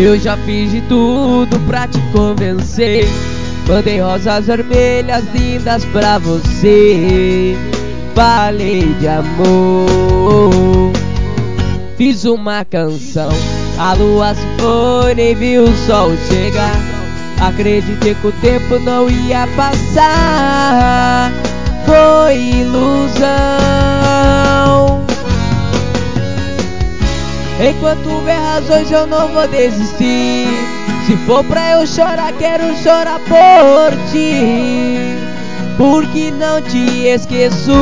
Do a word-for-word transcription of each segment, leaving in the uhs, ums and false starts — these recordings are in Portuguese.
Eu já fiz de tudo pra te convencer. Mandei rosas vermelhas lindas pra você. Falei de amor, fiz uma canção. A lua se foi, nem viu o sol chegar. Acreditei que o tempo não ia passar. Foi ilusão. Enquanto houver razões eu não vou desistir. Se for pra eu chorar, quero chorar por ti, porque não te esqueço.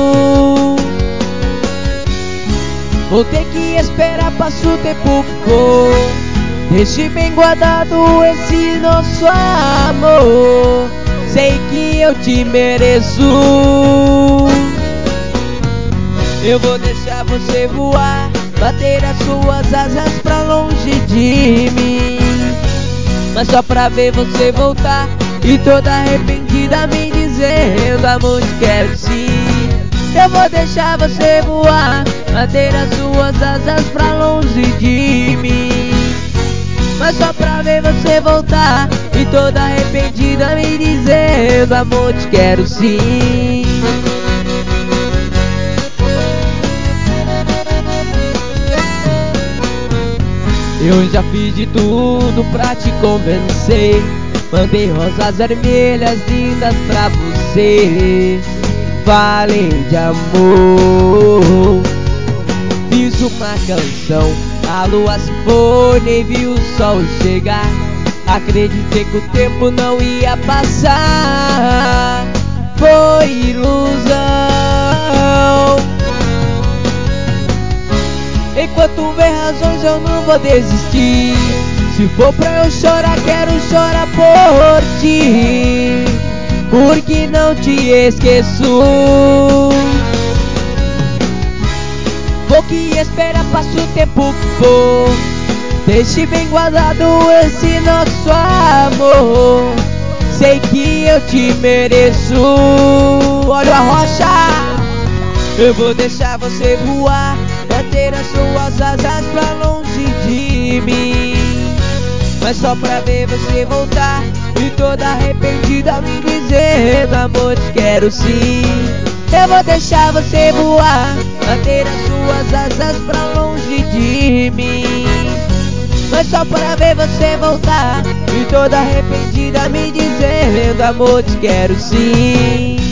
Vou ter que esperar, passa o tempo for. Deixe bem guardado esse nosso amor. Sei que eu te mereço. Eu vou deixar você voar, bater as suas asas pra longe de mim, mas só pra ver você voltar e toda arrependida me dizendo: amor, te quero sim. Eu vou deixar você voar, bater as suas asas pra longe de mim, mas só pra ver você voltar e toda arrependida me dizendo: amor, te quero sim. Eu já fiz de tudo pra te convencer. Mandei rosas vermelhas lindas pra você. Falei de amor, fiz uma canção. A lua se foi, nem viu o sol chegar. Acreditei que o tempo não ia passar. Foi ilusão. Enquanto houver razões eu não vou desistir. Se for pra eu chorar, quero chorar por ti, porque não te esqueço. Vou que esperar, passa o tempo que for. Deixe bem guardado esse nosso amor. Sei que eu te mereço. Olha a rocha. Eu vou deixar você voar, bater as suas asas pra longe de mim, mas só pra ver você voltar e toda arrependida me dizendo: amor, te quero sim. Eu vou deixar você voar, bater as suas asas pra longe de mim, mas só pra ver você voltar e toda arrependida me dizendo: amor, te quero sim.